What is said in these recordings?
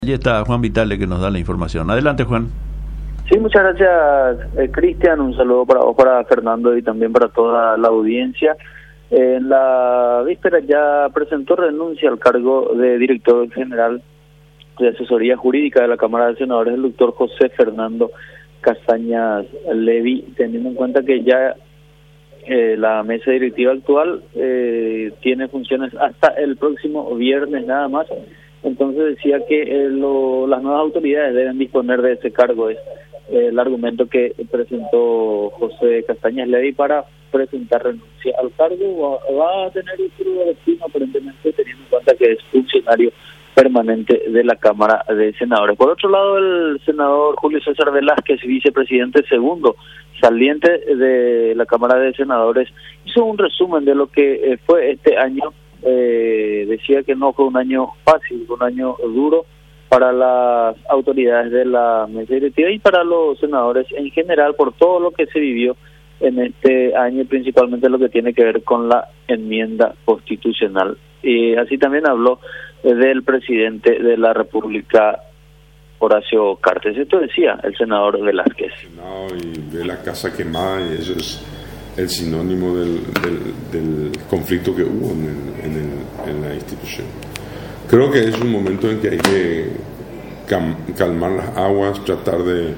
Allí está Juan Vitale que nos da la información. Adelante, Juan. Sí, muchas gracias, Cristian. Un saludo para vos, para Fernando y también para toda la audiencia. En la víspera ya presentó renuncia al cargo de director general de asesoría jurídica de la Cámara de Senadores el doctor José Fernando Castañas Levy, teniendo en cuenta que ya la mesa directiva actual tiene funciones hasta el próximo viernes nada más. Entonces decía que las nuevas autoridades deben disponer de ese cargo. Es el argumento que presentó José Castañas Levy para presentar renuncia al cargo. Va a tener un futuro destino, aparentemente, teniendo en cuenta que es funcionario permanente de la Cámara de Senadores. Por otro lado, el senador Julio César Velázquez, vicepresidente segundo saliente de la Cámara de Senadores, hizo un resumen de lo que fue este año. Decía que no fue un año fácil, fue un año duro para las autoridades de la mesa directiva y para los senadores en general por todo lo que se vivió en este año, principalmente lo que tiene que ver con la enmienda constitucional. Y así también habló del presidente de la República, Horacio Cartes. Esto decía el senador Velázquez. Y ve la casa quemada, y eso es el sinónimo del conflicto que hubo en la institución. Creo que es un momento en que hay que calmar las aguas, tratar de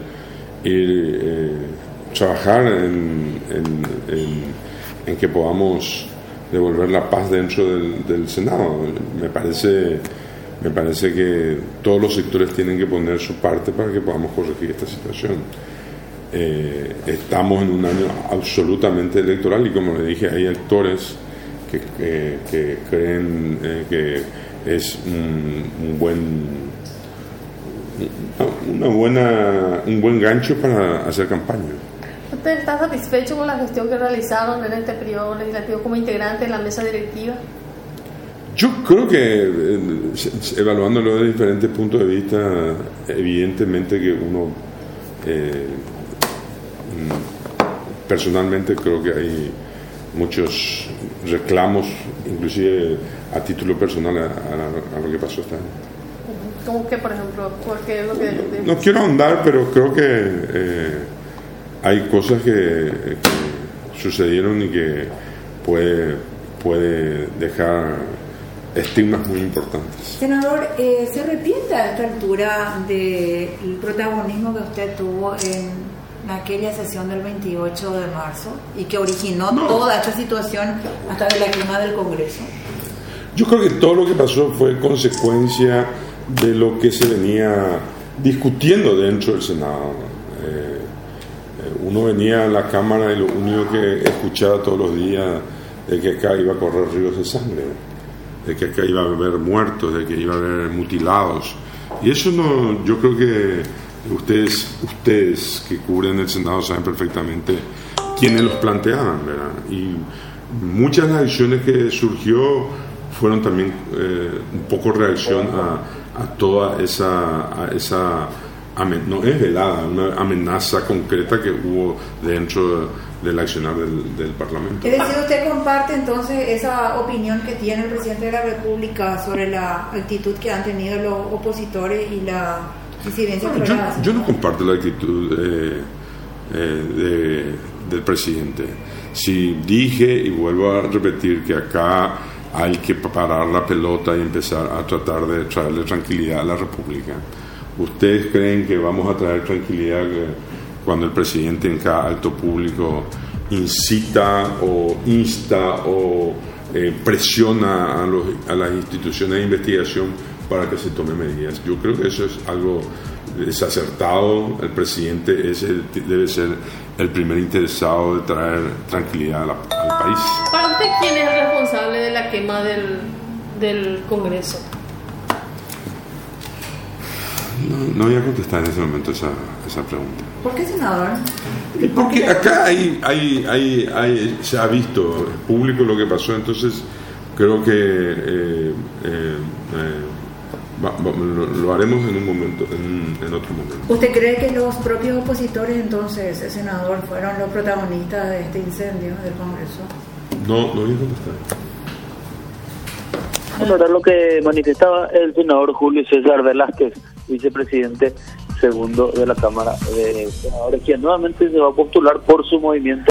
trabajar en que podamos devolver la paz dentro del Senado. Me parece que todos los sectores tienen que poner su parte para que podamos corregir esta situación. Estamos en un año absolutamente electoral y, como le dije, hay actores que creen que es un buen gancho para hacer campaña. ¿Usted está satisfecho con la gestión que realizaron en este periodo legislativo como integrante en la mesa directiva? Yo creo que, evaluándolo desde diferentes puntos de vista, evidentemente que uno, personalmente creo que hay muchos reclamos, inclusive a título personal, a lo que pasó este año. ¿Cómo que, por ejemplo? ¿Qué es lo que no quiero ahondar, pero creo que hay cosas que sucedieron y que puede dejar estigmas muy importantes. Senador, ¿se arrepiente a esta altura del protagonismo que usted tuvo en aquella sesión del 28 de marzo y que originó toda esta situación hasta de la quema del Congreso? Yo creo que todo lo que pasó fue consecuencia de lo que se venía discutiendo dentro del Senado. Uno venía a la Cámara y lo único que escuchaba todos los días de que acá iba a correr ríos de sangre, de que acá iba a haber muertos, de que iba a haber mutilados. Y eso no, yo creo que ustedes que cubren el Senado saben perfectamente quiénes los planteaban, ¿verdad? Y muchas de las acciones que surgió fueron también un poco reacción a toda esa no es velada, una amenaza concreta que hubo dentro del accionar del Parlamento. Es decir, ¿usted comparte entonces esa opinión que tiene el presidente de la República sobre la actitud que han tenido los opositores y la incidencia que yo no comparto la actitud del presidente. Si dije, y vuelvo a repetir, que acá hay que parar la pelota y empezar a tratar de traerle tranquilidad a la República. ¿Ustedes creen que vamos a traer tranquilidad cuando el presidente en cada acto público incita o insta o presiona a las instituciones de investigación para que se tomen medidas? Yo creo que eso es algo desacertado. El presidente debe ser el primer interesado de traer tranquilidad al país. Para usted, ¿quién es el responsable de la quema del Congreso? No voy a contestar en ese momento esa pregunta. ¿Por qué, senador? Porque acá se ha visto público lo que pasó, entonces creo que lo haremos en un momento, en otro momento. ¿Usted cree que los propios opositores, entonces, senador, fueron los protagonistas de este incendio del Congreso? No voy a contestar. Bueno, era lo que manifestaba el senador Julio César Velázquez vicepresidente segundo de la Cámara de Senadores, quien nuevamente se va a postular por su movimiento